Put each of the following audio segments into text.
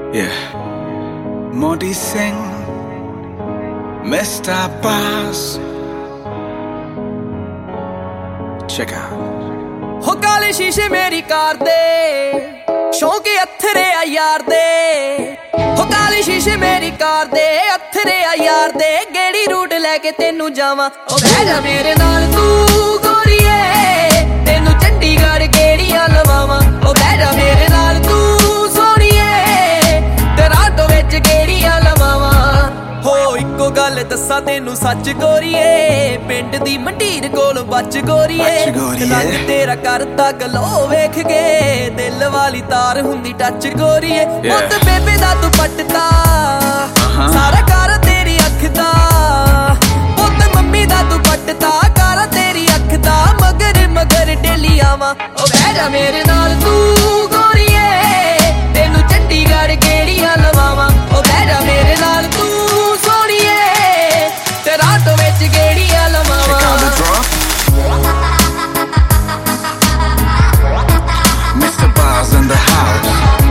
Yeah. Modi Singh, Mr. Bass. Check out. हो काले शीशे मेरी कार दे शौके अथरे आ यार दे हो काले शीशे मेरी कार दे अथरे आ यार दे गेड़ी रूट लेके तेनू जावां ओ बह जा मेरे नाल तू गोरीए तेनू चंडीगढ़ गेड़ियां लवावां ओ बह जा मेरे नाल तू सोहणीए टोरांटो विच गेड़ियां लवावां हो इक्को गल दस्सां तेनू सच गोरीए पिंड दी मंडीर कोल बच गोरीए रंग तेरा करदा गलो वेख के दिल वाली तार हुंदी टच गोरीए मुत बेबे दा दुपट्टा सारा कर तेरी अख दा मुत मम्मी दा दुपट्टा कर तेरी अख दा मगर मगर डेली आवां ओ बह जा मेरे नाल तू गोरीए तेनू चंडीगढ़ गेड़ियां लवावां ओ बह जा मेरे नाल तू टोरांटो विच गेड़ियां लवावां Mr. Bass in the house.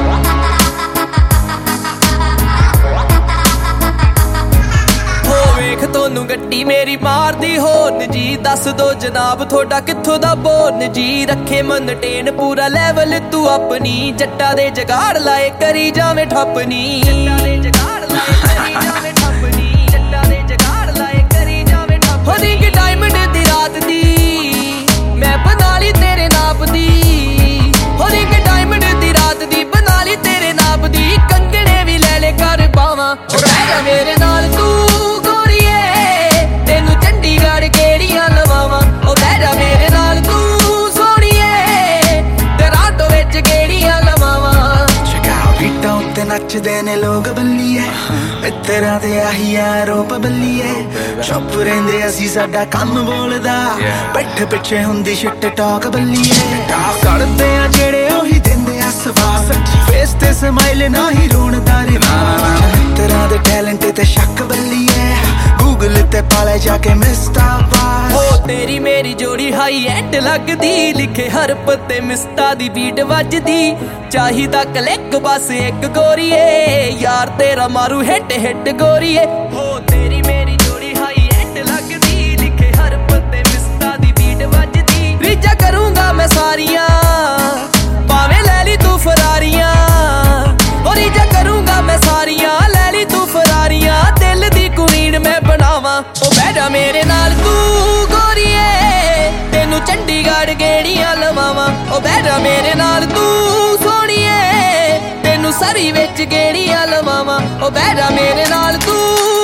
हो वेख तोनू गड्डी मेरी मारदी होर्न जी दस दो जनाब थोड़ा कित्थों दा बोर्न जी रखे मनटेन पूरा लेवल तू अपनी जट्टा दे जगाड़ लाए करी जावे ठप्पनी जट्टा दे जगाड़ लाए करी जावे ठप्पनी जट्टा दे जगाड़ लाए करी जावे ठप्पनी हो रिंग डायमंड दी रात दी मैं बना ली तेरे नाप दी हो रिंग डायमंड दी रात दी बना ली तेरे नाप दी कंगने भी ले ले कर पावां रह जा मेरे नाल तू गोरीए तेनू चंडीगढ़ गेड़ियां लवावां ओ बह जा मेरे नाल तू सोहणीए टोरांटो विच गेड़ियां लवावां Check out. बीटां उत्ते नचदे ने लोग बल्लीए मित्तरां ते आही आरोप बल्लीए चुप रहिंदे असीं साडा कम बोलदा पिठ पिछे हुंदी शिट टॉक बल्लीए करदे आ जेड़े ओही दिंदे आ सवास फेस ते स्माइल नाही रोणदा रे मित्तरां दे टैलेंट ते शक बल्लीए गूगल ते पाले जाके मिस्टर बास हो तेरी मेरी जोड़ी हाई एंड लगदी लिखे हरफ ते मिस्टा दी बीट वजदी चाहिदा क्लिक बस एक गोरीए यार तेरा मारू हिट हिट गोरीए हो तेरी मेरी जोड़ी हाई एंड लगदी लिखे हरफ ते मिस्टा दी बीट वजदी रीजा करूंगा मैं सारियां भावें ले ली तू फरारियां हो रीजा करूंगा मैं सारियां ले ली तू फरारियां दिल दी कुड़ीन मैं बनावां ओ बह जा मेरे नाल तू गोरीए तेनू चंडीगढ़ गेड़ियां लवावां ओ बह जा मेरे नाल तू सोहणीए तेनू सरी विच गेड़ियां लवावां ओ बह जा मेरे नाल तू